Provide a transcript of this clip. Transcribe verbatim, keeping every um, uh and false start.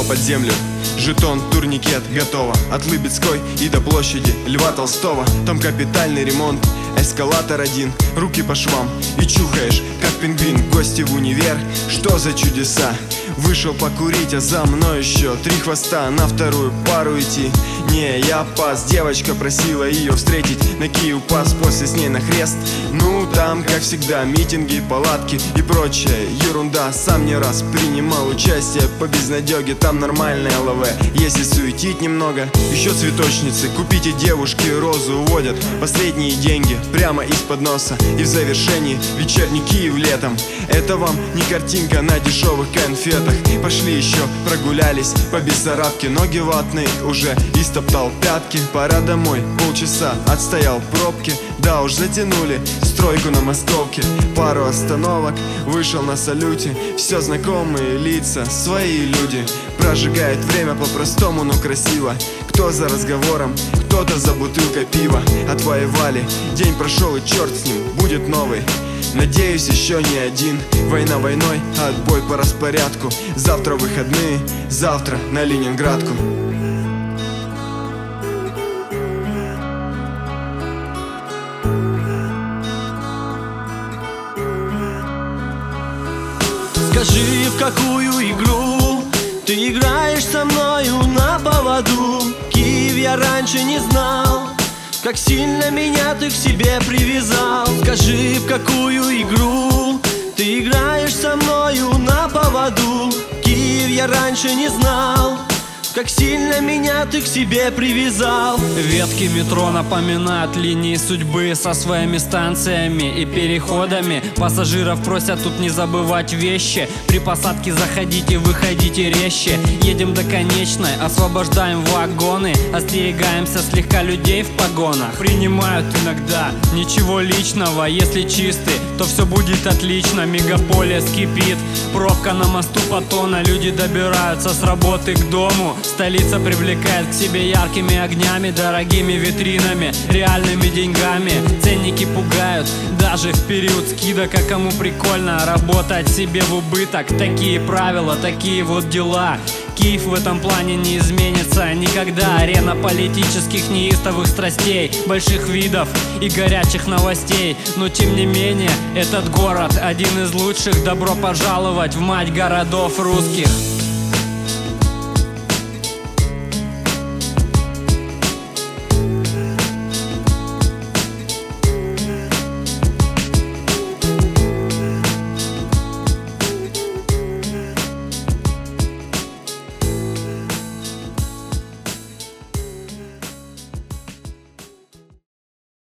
под землю. Жетон, турникет, готово. От Лыбецкой и до площади Льва Толстого. Там капитальный ремонт, эскалатор один, руки по швам и чухаешь, как пингвин. Гости в универ, что за чудеса. Вышел покурить, а за мной еще три хвоста. На вторую пару идти, не, я пас. Девочка просила ее встретить на Киев-Пас, после с ней на Хрест. Ну, там, как всегда, митинги, палатки и прочая ерунда. Сам не раз принимал участие по безнадеге. Там нормальное ЛВ, если суетить немного. Еще цветочницы, купите девушки, розы уводят последние деньги прямо из-под носа. И в завершении вечерний Киев летом. Это вам не картинка на дешевых конфетах. Пошли еще прогулялись по Бессарабке. Ноги ватные уже, истоптал пятки. Пора домой, полчаса отстоял пробки. Да уж затянули стройку на Московке. Пару остановок, вышел на салюте. Все знакомые лица, свои люди. Прожигает время по-простому, но красиво. Кто за разговором, кто-то за бутылкой пива. Отвоевали, день прошел и черт с ним, будет новый. Надеюсь, еще не один. Война войной, а отбой по распорядку. Завтра выходные, завтра на Ленинградку. Скажи, в какую игру ты играешь со мною на поводу? Киев я раньше не знал, как сильно меня ты к себе привязал. Скажи, в какую игру ты играешь со мною на поводу? Киев я раньше не знал, как сильно меня ты к себе привязал. Ветки метро напоминают линии судьбы со своими станциями и переходами. Пассажиров просят тут не забывать вещи. При посадке заходите, выходите резче. Едем до конечной, освобождаем вагоны. Остерегаемся слегка людей в погонах. Принимают иногда, ничего личного. Если чистый, то все будет отлично. Мегаполис кипит, пробка на мосту Паттона. Люди добираются с работы к дому. Столица привлекает к себе яркими огнями, дорогими витринами, реальными деньгами. Ценники пугают даже в период скидок. А кому прикольно работать себе в убыток? Такие правила, такие вот дела. Киев в этом плане не изменится никогда. Арена политических неистовых страстей, больших видов и горячих новостей. Но тем не менее, этот город один из лучших. Добро пожаловать в мать городов русских.